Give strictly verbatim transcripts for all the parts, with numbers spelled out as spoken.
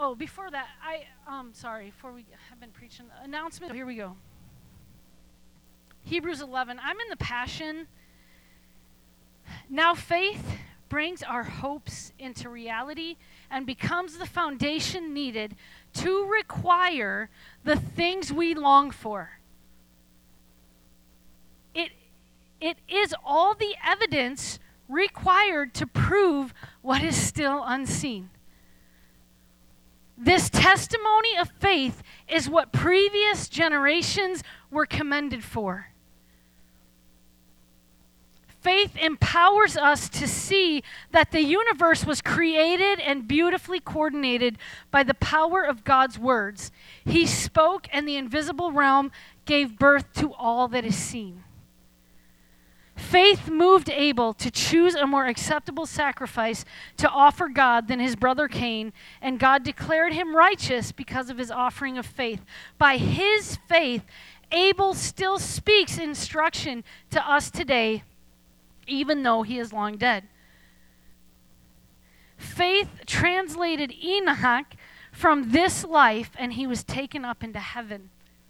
oh, before that, I, um, sorry, before we have been preaching, announcement, here we go. Hebrews eleven, I'm in the Passion. Now faith brings our hopes into reality and becomes the foundation needed to require the things we long for. It, it is all the evidence required to prove what is still unseen. This testimony of faith is what previous generations were commended for. Faith empowers us to see that the universe was created and beautifully coordinated by the power of God's words. He spoke, and the invisible realm gave birth to all that is seen. Faith moved Abel to choose a more acceptable sacrifice to offer God than his brother Cain, and God declared him righteous because of his offering of faith. By his faith, Abel still speaks instruction to us today, even though he is long dead. Faith translated Enoch from this life, and he was taken up into heaven.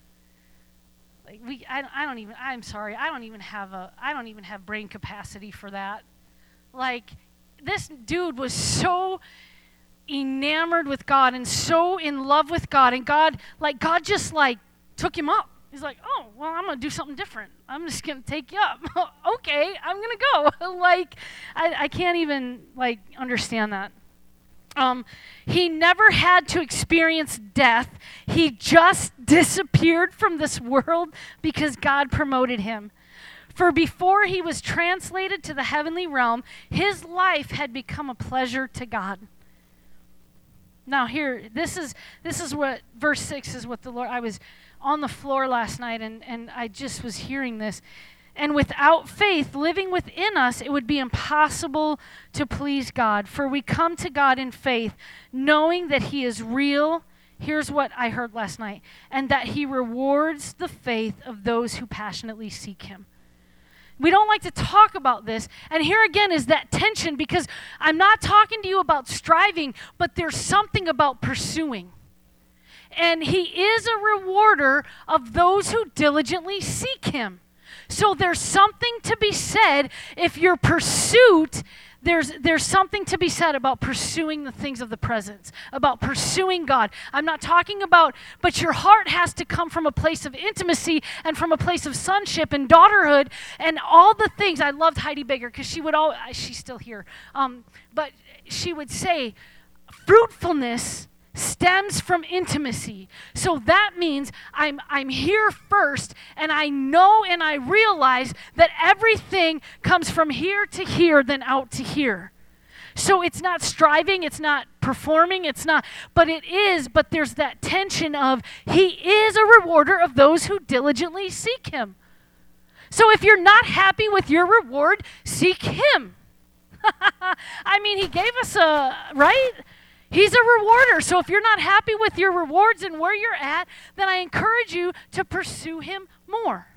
Like we, I, I don't even. I'm sorry. I don't even have a. I don't even have brain capacity for that. Like, this dude was so enamored with God and so in love with God, and God, like God, just like took him up. He's like, oh, well, I'm going to do something different. I'm just going to take you up. Okay, I'm going to go. Like, I, I can't even, like, understand that. Um, he never had to experience death. He just disappeared from this world because God promoted him. For before he was translated to the heavenly realm, his life had become a pleasure to God. Now here, this is this is what, verse six is what the Lord, I was on the floor last night, and, and I just was hearing this. And without faith living within us, it would be impossible to please God. For we come to God in faith, knowing that he is real. Here's what I heard last night. And that he rewards the faith of those who passionately seek him. We don't like to talk about this. And here again is that tension, because I'm not talking to you about striving, but there's something about pursuing. And he is a rewarder of those who diligently seek him. So there's something to be said if your pursuit, there's there's something to be said about pursuing the things of the presence, about pursuing God. I'm not talking about, but your heart has to come from a place of intimacy and from a place of sonship and daughterhood and all the things. I loved Heidi Baker because she would all, she's still here, um, but she would say, fruitfulness stems from intimacy. So that means I'm I'm here first, and I know and I realize that everything comes from here to here, then out to here. So it's not striving, it's not performing, it's not, but it is, but there's that tension of he is a rewarder of those who diligently seek him. So if you're not happy with your reward, seek him. I mean, he gave us a, right? He's a rewarder. So if you're not happy with your rewards and where you're at, then I encourage you to pursue him more.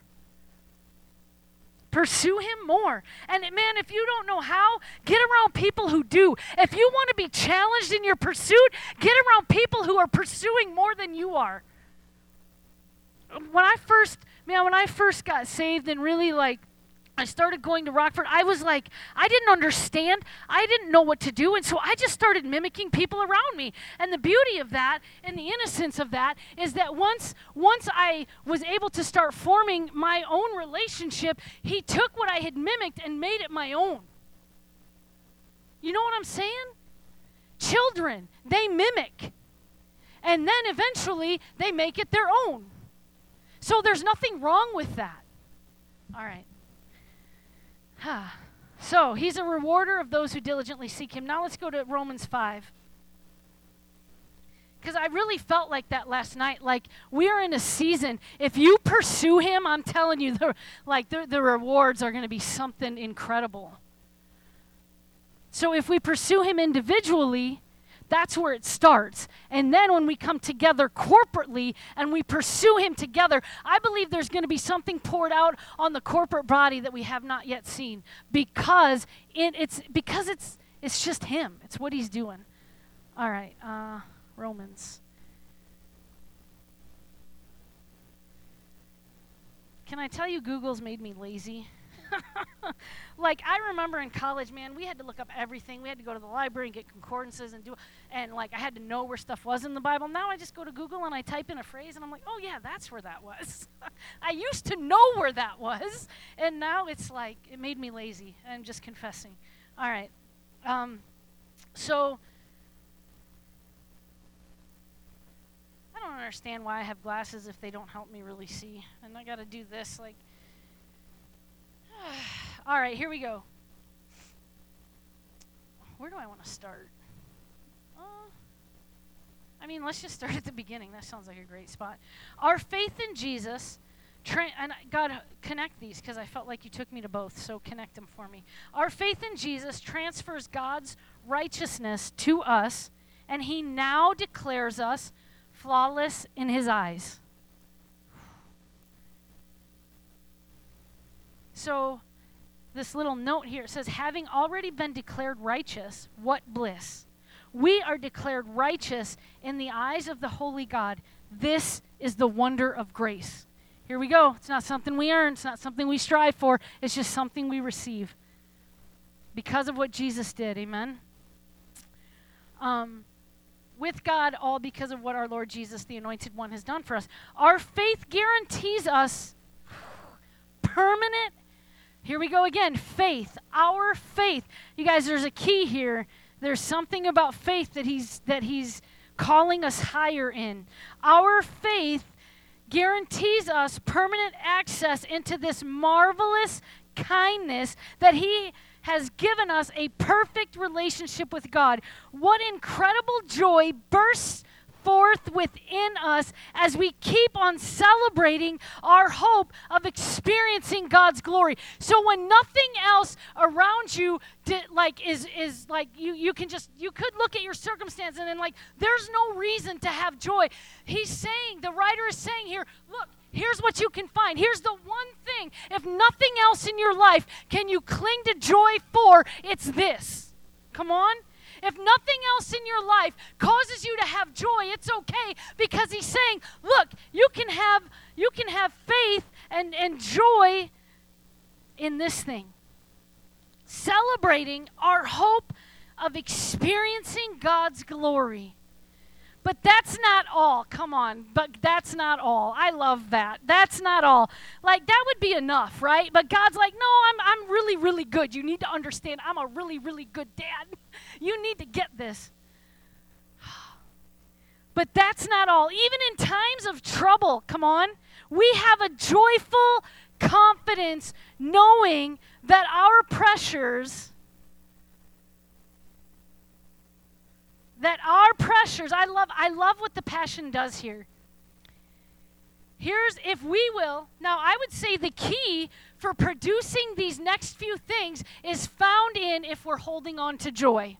Pursue him more. And man, if you don't know how, get around people who do. If you want to be challenged in your pursuit, get around people who are pursuing more than you are. When I first, man, when I first got saved and really like, I started going to Rockford, I was like, I didn't understand. I didn't know what to do. And so I just started mimicking people around me. And the beauty of that and the innocence of that is that once, once I was able to start forming my own relationship, he took what I had mimicked and made it my own. You know what I'm saying? Children, they mimic. And then eventually they make it their own. So there's nothing wrong with that. All right. So, he's a rewarder of those who diligently seek him. Now let's go to Romans five. Because I really felt like that last night. Like, we are in a season. If you pursue him, I'm telling you, the, like, the, the rewards are going to be something incredible. So, if we pursue him individually, that's where it starts. And then when we come together corporately and we pursue him together, I believe there's going to be something poured out on the corporate body that we have not yet seen, because it, it's because it's it's just him. It's what he's doing. All right. Uh, Romans. Can I tell you Google's made me lazy? Like, I remember in college, man, we had to look up everything. We had to go to the library and get concordances and do, and like, I had to know where stuff was in the Bible. Now I just go to Google and I type in a phrase and I'm like, oh yeah, that's where that was. I used to know where that was, and now it's like, it made me lazy. I'm just confessing. All right. Um, so, I don't understand why I have glasses if they don't help me really see. And I got to do this, like, all right, here we go. Where do I want to start? Uh, I mean, let's just start at the beginning. That sounds like a great spot. Our faith in Jesus, tra- and God, connect these because I felt like you took me to both, so connect them for me. Our faith in Jesus transfers God's righteousness to us, and he now declares us flawless in his eyes. So, this little note here says, having already been declared righteous, what bliss. We are declared righteous in the eyes of the holy God. This is the wonder of grace. Here we go. It's not something we earn. It's not something we strive for. It's just something we receive because of what Jesus did. Amen? Um, with God, all because of what our Lord Jesus, the Anointed One, has done for us. Our faith guarantees us permanent. Here we go again. Faith. Our faith. You guys, there's a key here. There's something about faith that he's that he's calling us higher in. Our faith guarantees us permanent access into this marvelous kindness that he has given us, a perfect relationship with God. What incredible joy bursts forth within us as we keep on celebrating our hope of experiencing God's glory. So when nothing else around you di- like is is like you you can just you could look at your circumstance and then like there's no reason to have joy. He's saying, the writer is saying here, look, here's what you can find. Here's the one thing, if nothing else in your life can you cling to joy for, it's this. Come on. If nothing else in your life causes you to have joy, it's okay, because he's saying, look, you can have you can have faith and, and joy in this thing. Celebrating our hope of experiencing God's glory. But that's not all. Come on. But that's not all. I love that. That's not all. Like, that would be enough, right? But God's like, no, I'm I'm really, really good. You need to understand, I'm a really, really good dad. You need to get this. But that's not all. Even in times of trouble, come on, we have a joyful confidence knowing that our pressures That our pressures, I love I love what the Passion does here. Here's, if we will, now I would say the key for producing these next few things is found in if we're holding on to joy.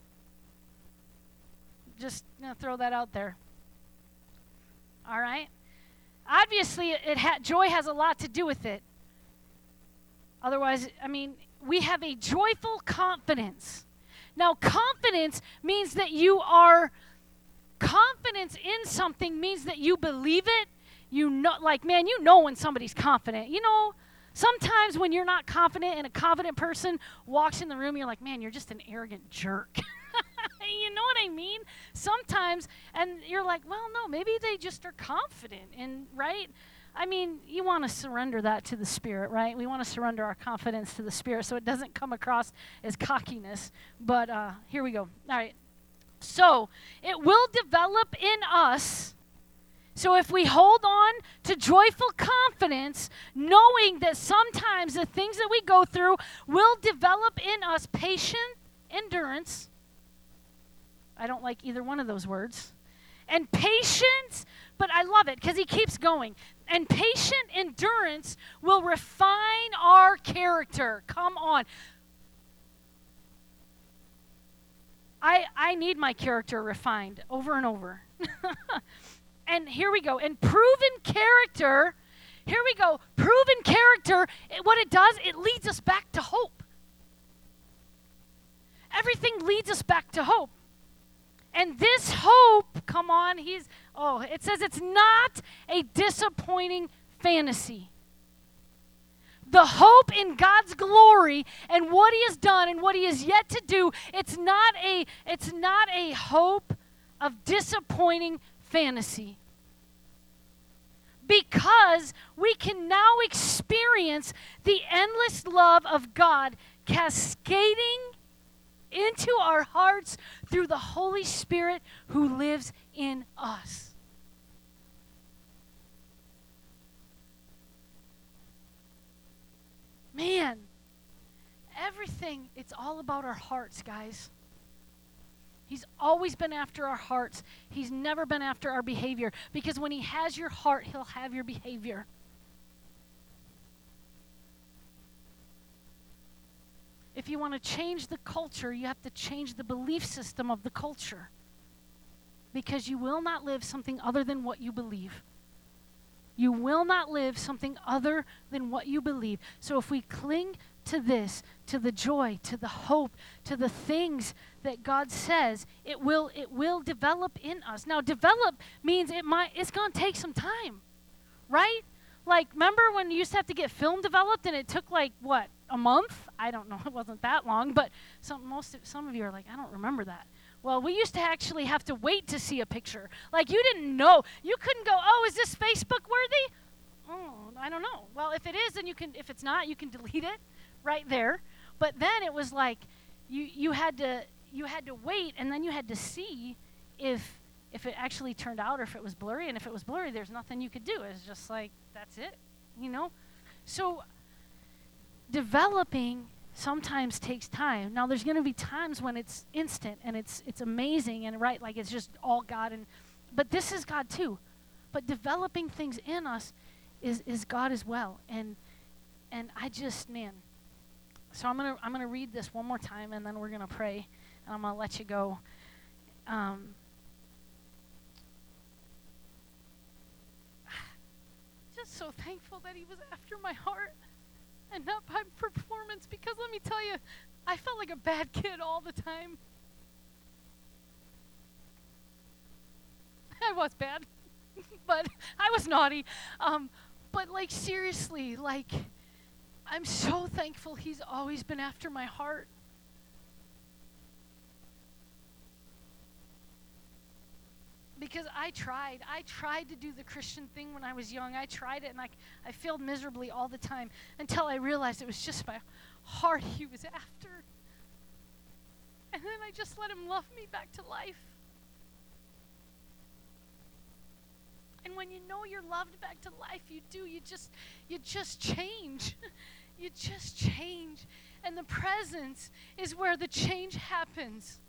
Just you know, throw that out there. All right? Obviously, it ha- joy has a lot to do with it. Otherwise, I mean, we have a joyful confidence. Now, confidence means that you are, confidence in something means that you believe it. You know, like, man, you know when somebody's confident. You know, sometimes when you're not confident and a confident person walks in the room, you're like, man, you're just an arrogant jerk. You know what I mean? Sometimes, and you're like, well, no, maybe they just are confident, and right? I mean, you want to surrender that to the Spirit, right? We want to surrender our confidence to the Spirit so it doesn't come across as cockiness. But uh, here we go. All right. So it will develop in us. So if we hold on to joyful confidence, knowing that sometimes the things that we go through will develop in us patient endurance. I don't like either one of those words. And patience, but I love it because he keeps going. And patient endurance will refine our character. Come on. I I need my character refined over and over. And here we go. And proven character, here we go. Proven character, it, what it does, it leads us back to hope. Everything leads us back to hope. And this hope, come on. He's, oh, it says it's not a disappointing fantasy. The hope in God's glory and what he has done and what he has yet to do, it's not a, it's not a hope of disappointing fantasy. Because we can now experience the endless love of God cascading into our hearts through the Holy Spirit who lives in us. Man, everything, it's all about our hearts, guys. He's always been after our hearts. He's never been after our behavior. Because when he has your heart, he'll have your behavior. If you want to change the culture, you have to change the belief system of the culture. Because you will not live something other than what you believe. You will not live something other than what you believe. So if we cling to this, to the joy, to the hope, to the things that God says, it will it will develop in us. Now, develop means it might it's going to take some time, right? Like, remember when you used to have to get film developed and it took like what, a month? I don't know, it wasn't that long, but some most of, some of you are like, I don't remember that. Well, we used to actually have to wait to see a picture. Like, you didn't know. You couldn't go, oh, is this Facebook worthy? Oh, I don't know. Well, if it is, then you can, if it's not, you can delete it right there. But then it was like you you had to you had to wait, and then you had to see if if it actually turned out or if it was blurry. And if it was blurry, there's nothing you could do. It's just like, that's it, you know? So developing sometimes takes time. Now, there's going to be times when it's instant and it's it's amazing and right, like it's just all God. And but this is God too. But developing things in us is is God as well. And and I just, man. So I'm gonna I'm gonna read this one more time, and then we're gonna pray, and I'm gonna let you go. Um, just so thankful that he was after my heart and not my performance, because let me tell you, I felt like a bad kid all the time. I was bad, but I was naughty. Um, but like seriously, like I'm so thankful he's always been after my heart. Because I tried. I tried to do the Christian thing when I was young. I tried it, and I, I failed miserably all the time until I realized it was just my heart he was after. And then I just let him love me back to life. And when you know you're loved back to life, you do. You just, you just change. You just change. And the presence is where the change happens.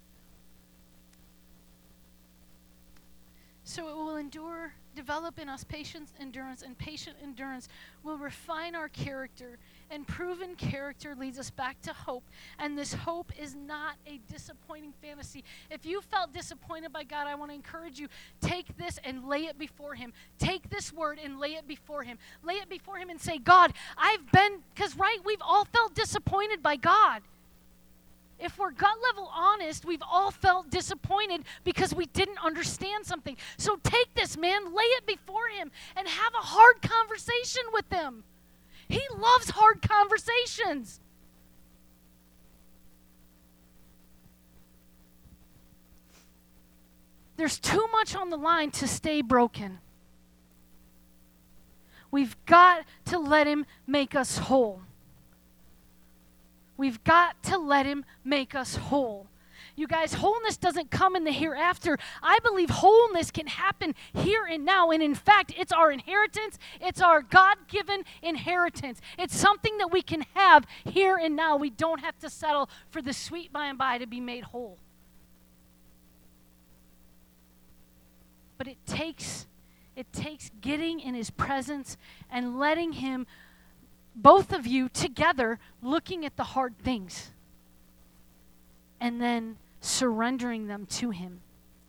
So it will endure, develop in us patience, endurance, and patient endurance will refine our character, and proven character leads us back to hope. And this hope is not a disappointing fantasy. If you felt disappointed by God, I want to encourage you, take this and lay it before him. Take this word and lay it before him. Lay it before him and say, God, I've been, because right, we've all felt disappointed by God. If we're gut level honest, we've all felt disappointed because we didn't understand something. So take this, man, lay it before him and have a hard conversation with him. He loves hard conversations. There's too much on the line to stay broken. We've got to let him make us whole. We've got to let him make us whole. You guys, wholeness doesn't come in the hereafter. I believe wholeness can happen here and now. And in fact, it's our inheritance. It's our God-given inheritance. It's something that we can have here and now. We don't have to settle for the sweet by and by to be made whole. But it takes, it takes getting in his presence and letting him, both of you together, looking at the hard things and then surrendering them to him.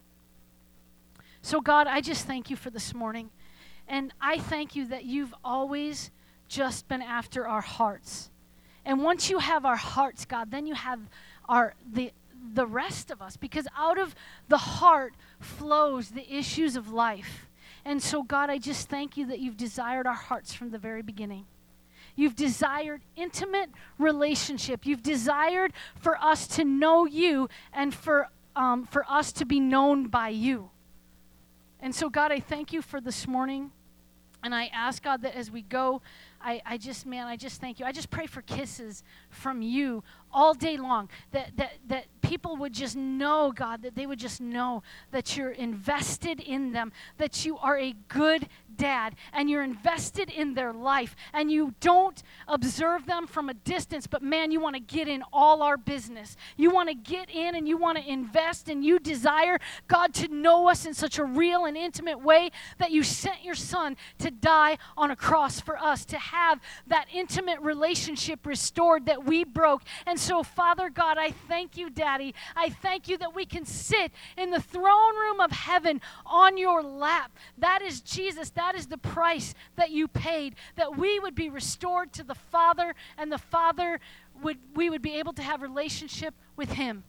So God, I just thank you for this morning. And I thank you that you've always just been after our hearts. And once you have our hearts, God, then you have our the the rest of us, because out of the heart flows the issues of life. And so, God, I just thank you that you've desired our hearts from the very beginning. You've desired intimate relationship. You've desired for us to know you and for um, for us to be known by you. And so, God, I thank you for this morning. And I ask, God, that as we go, I, I just, man, I just thank you. I just pray for kisses from you all day long, that, that, that people would just know, God, that they would just know that you're invested in them, that you are a good dad, and you're invested in their life, and you don't observe them from a distance, but man, you want to get in all our business. You want to get in and you want to invest, and you desire, God, to know us in such a real and intimate way that you sent your son to die on a cross for us, to have that intimate relationship restored that we broke. And so, Father God, I thank you, Daddy. I thank you that we can sit in the throne room of heaven on your lap. That is Jesus. That is the price that you paid, that we would be restored to the Father, and the Father would, we would be able to have relationship with him.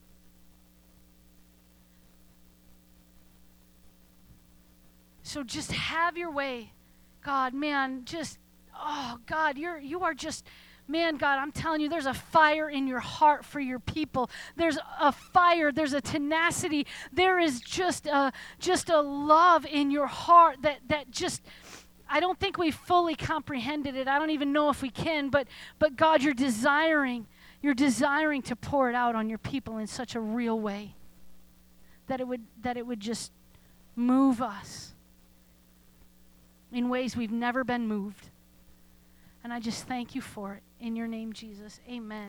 So just have your way, God, man, just, oh, God, you're, you are just, man, God, I'm telling you, there's a fire in your heart for your people. There's a fire, there's a tenacity, there is just a, just a love in your heart that, that just, I don't think we fully comprehended it. I don't even know if we can, but, but God, you're desiring, you're desiring to pour it out on your people in such a real way that it would, that it would just move us in ways we've never been moved. And I just thank you for it. In your name, Jesus, amen.